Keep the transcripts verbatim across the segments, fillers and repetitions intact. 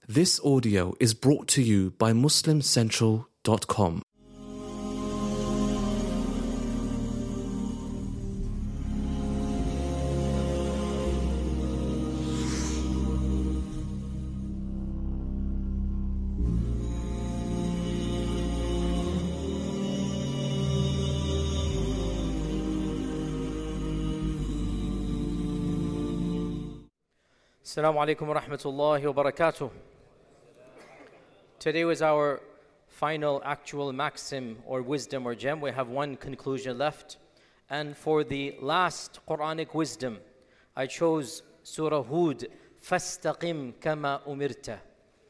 This audio is brought to you by Muslim Central dot com. Assalamu alaikum wa rahmatullahi wa barakatuh. Today was our final actual maxim or wisdom or gem. We have one conclusion left. And for the last Quranic wisdom, I chose Surah Hud, فَاسْتَقِمْ كَمَا أُمِرْتَ.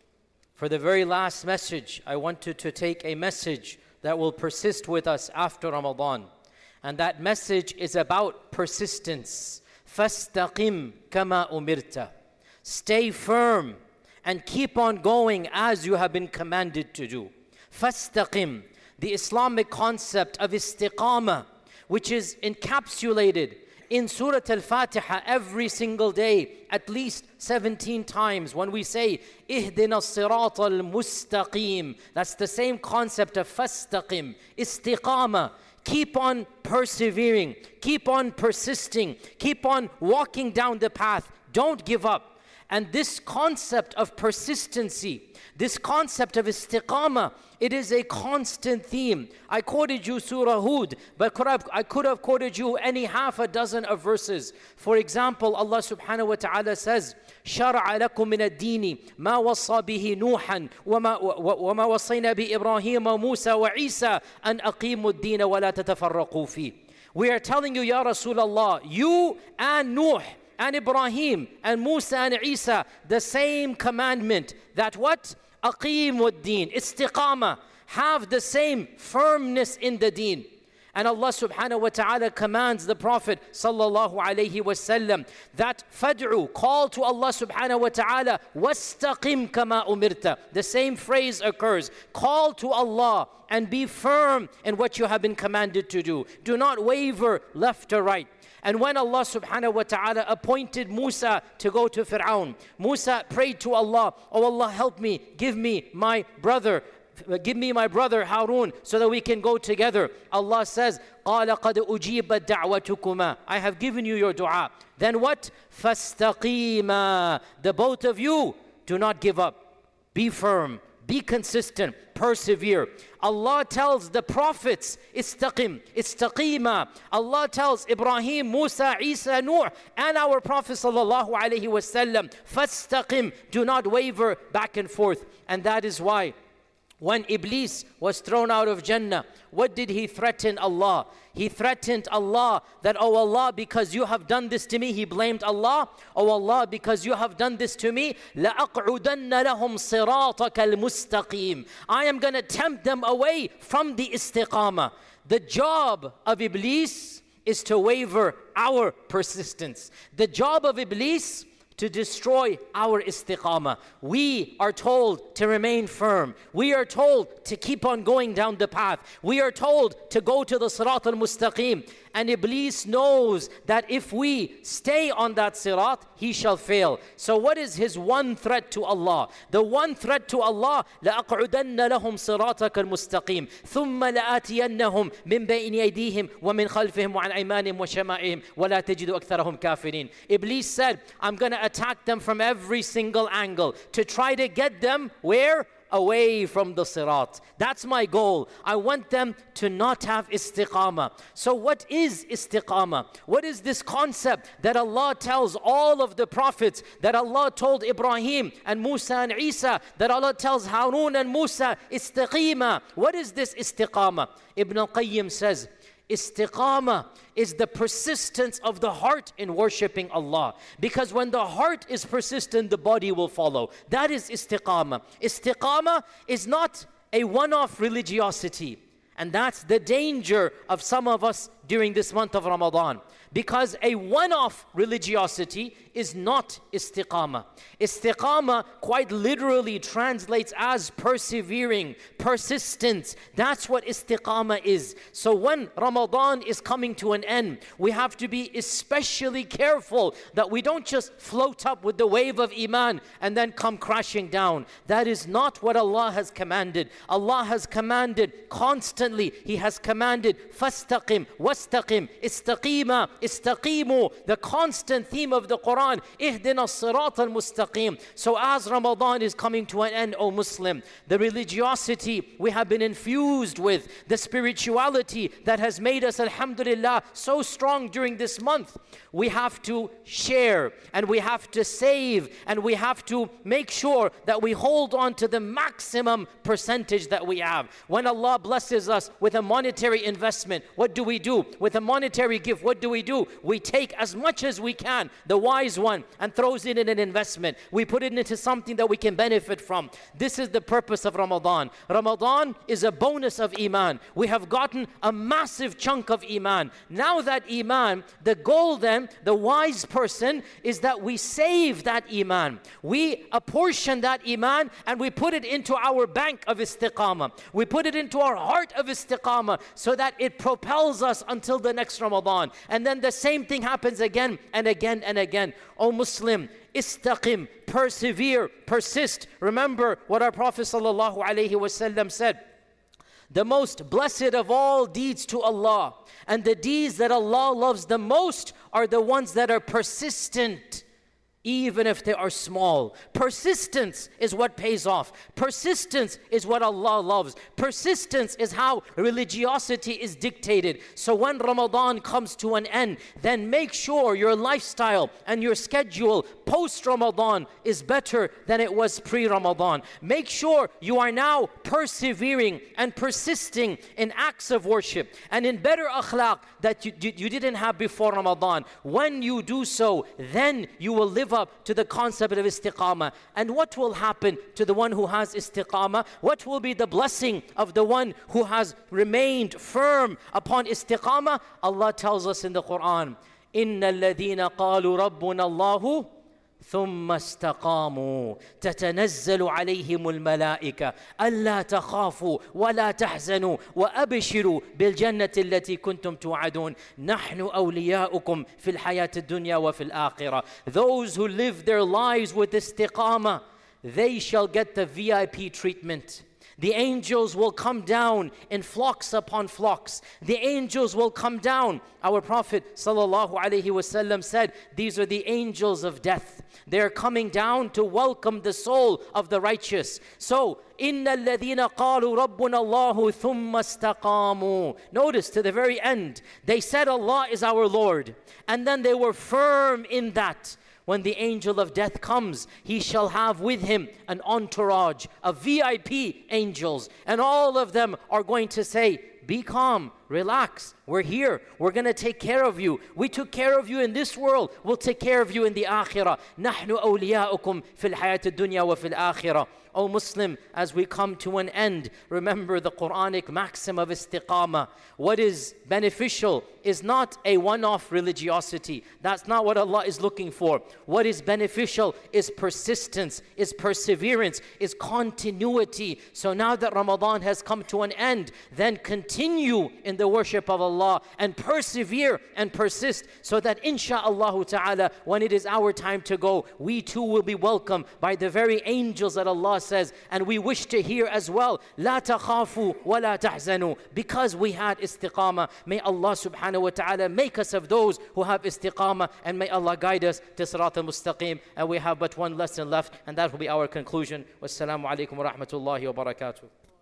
For the very last message, I wanted to take a message that will persist with us after Ramadan. And that message is about persistence. فَاسْتَقِمْ كَمَا أُمِرْتَ. Stay firm and keep on going as you have been commanded to do. Fastaqim, the Islamic concept of istiqamah, which is encapsulated in Surah Al-Fatiha every single day, at least seventeen times. When we say, Ihdina as-sirata al-mustaqim, that's the same concept of fastaqim, istiqamah. Keep on persevering, keep on persisting, keep on walking down the path. Don't give up. And this concept of persistency, this concept of istiqamah, it is a constant theme. I quoted you Surah Hud, but could have, I could have quoted you any half a dozen of verses. For example, Allah subhanahu wa ta'ala says, شَرَعَ لَكُم مِّنَ الدِّينِ مَا وَصَّى بِهِ نُوحًا وَمَا, وَمَا وَصَّيْنَا بِإِبْرَاهِيمَ وَمُوسَى وَعِيسَى أَنْ أَقِيمُوا الدِّينَ وَلَا تَتَفَرَّقُوا فِيهِ. We are telling you, Ya Rasulullah, you and Nuh, and Ibrahim and Musa and Isa, the same commandment that what? Aqeemu ad-deen, istiqamah, have the same firmness in the deen. And Allah subhanahu wa ta'ala commands the Prophet sallallahu alayhi wa sallam that fad'u, call to Allah subhanahu wa ta'ala, wastaqim kama umirta. The same phrase occurs, call to Allah and be firm in what you have been commanded to do. Do not waver left or right. And when Allah subhanahu wa ta'ala appointed Musa to go to Fir'aun, Musa prayed to Allah, oh Allah, help me, give me my brother, give me my brother Harun so that we can go together. Allah says, قَالَ قَدْ أُجِيبَتْ دَعْوَتُكُمَا. I have given you your dua. Then what? فَاسْتَقِيمَا. The both of you, do not give up. Be firm. Be consistent, persevere. Allah tells the prophets, istaqim, istaqima. Allah tells Ibrahim, Musa, Isa, Nuh, and our Prophet sallallahu alaihi wasallam, fastaqim, do not waver back and forth. And that is why when Iblis was thrown out of Jannah, what did he threaten Allah? He threatened Allah that, oh Allah, because you have done this to me, he blamed Allah. Oh Allah, because you have done this to me, لَأَقْعُدَنَّ لَهُمْ صِرَاطَكَ الْمُسْتَقِيمِ. I am going to tempt them away from the istiqamah. The job of Iblis is to waver our persistence. The job of Iblis to destroy our istiqamah. We are told to remain firm. We are told to keep on going down the path. We are told to go to the sirat al-mustaqim. And Iblis knows that if we stay on that sirat, he shall fail. So what is his one threat to Allah? The one threat to Allah, لَأَقْعُدَنَّ لَهُمْ صِرَاطَكَ الْمُسْتَقِيمِ ثُمَّ لَآتِيَنَّهُمْ مِنْ بَيْنِ أَيْدِيهِمْ وَمِنْ خَلْفِهِمْ وَعَنْ أَيْمَانِهِمْ وَشَمَائِهِمْ وَلَا تَجِدُ أَكْثَرَهُمْ كَافِرِينَ. Iblis said, I'm going to attack them from every single angle to try to get them where? Away from the sirat. That's my goal. I want them to not have istiqamah. So what is istiqamah? What is this concept that Allah tells all of the prophets, that Allah told Ibrahim and Musa and Isa, that Allah tells Harun and Musa, istiqamah? What is this istiqamah? Ibn al-Qayyim says, istiqamah is the persistence of the heart in worshiping Allah. Because when the heart is persistent, the body will follow. That is istiqamah. Istiqamah is not a one-off religiosity. And that's the danger of some of us during this month of Ramadan. Because a one-off religiosity is not istiqamah. Istiqamah quite literally translates as persevering, persistence. That's what istiqamah is. So when Ramadan is coming to an end, we have to be especially careful that we don't just float up with the wave of iman and then come crashing down. That is not what Allah has commanded. Allah has commanded constantly. He has commanded fastaqim, wastaqim, istaqima, istaqimu, the constant theme of the Quran, ihdina as-sirat al-mustaqim. So as Ramadan is coming to an end, O Muslim, the religiosity we have been infused with, the spirituality that has made us, alhamdulillah, so strong during this month, we have to share and we have to save and we have to make sure that we hold on to the maximum percentage that we have. When Allah blesses us with a monetary investment, what do we do? With a monetary gift, what do we do? We take as much as we can, the wise one, and throws it in an investment. We put it into something that we can benefit from. This is the purpose of Ramadan. Ramadan is a bonus of iman. We have gotten a massive chunk of iman. Now that iman, the goal then, the wise person, is that we save that iman. We apportion that iman and we put it into our bank of istiqamah. We put it into our heart of istiqamah so that it propels us until the next Ramadan. And then the same thing happens again and again and again. O Muslim, istaqim, persevere, persist. Remember what our Prophet sallallahu alaihi wasallam said. The most blessed of all deeds to Allah, and the deeds that Allah loves the most, are the ones that are persistent, even if they are small. Persistence is what pays off. Persistence is what Allah loves. Persistence is how religiosity is dictated. So when Ramadan comes to an end, then make sure your lifestyle and your schedule post-Ramadan is better than it was pre-Ramadan. Make sure you are now persevering and persisting in acts of worship and in better akhlaq that you, you didn't have before Ramadan. When you do so, then you will live up to the concept of istiqamah. And what will happen to the one who has istiqamah? What will be the blessing of the one who has remained firm upon istiqamah? Allah tells us in the Quran, إِنَّ الَّذِينَ قَالُوا رَبُّنَا اللَّهُ ثم استقاموا تتنزل عليهم الملائكة ألا تخافوا ولا تحزنوا وأبشروا بالجنة التي كنتم توعدون نحن أولياؤكم في الحياة الدنيا وفي الآخرة. Those who live their lives with istiqamah, they shall get the V I P treatment. The angels will come down in flocks upon flocks. The angels will come down. Our Prophet sallallahu alaihi wasallam said, these are the angels of death. They're coming down to welcome the soul of the righteous. So, إِنَّ الَّذِينَ قَالُوا رَبُّنَا اللَّهُ ثُمَّ اسْتَقَامُوا. Notice to the very end, they said Allah is our Lord. And then they were firm in that. When the angel of death comes, he shall have with him an entourage of V I P angels. And all of them are going to say, be calm, relax, we're here, we're going to take care of you. We took care of you in this world, we'll take care of you in the akhirah. نَحْنُ أَوْلِيَاؤُكُمْ فِي الْحَيَاةِ الدُّنْيَا وَفِي الْآخِرَةِ. O Muslim, as we come to an end, remember the Quranic maxim of istiqamah. What is beneficial is not a one-off religiosity. That's not what Allah is looking for. What is beneficial is persistence, is perseverance, is continuity. So now that Ramadan has come to an end, then continue in the worship of Allah and persevere and persist so that insha'Allah ta'ala, when it is our time to go, we too will be welcomed by the very angels that Allah says. And we wish to hear as well, لا تخافوا ولا تحزنوا, because we had istiqamah. May Allah subhanahu wa ta'ala make us of those who have istiqamah, and may Allah guide us to Sirat al-Mustaqim. And we have but one lesson left, and that will be our conclusion. Wassalamu alaikum wa rahmatullahi wa barakatuh.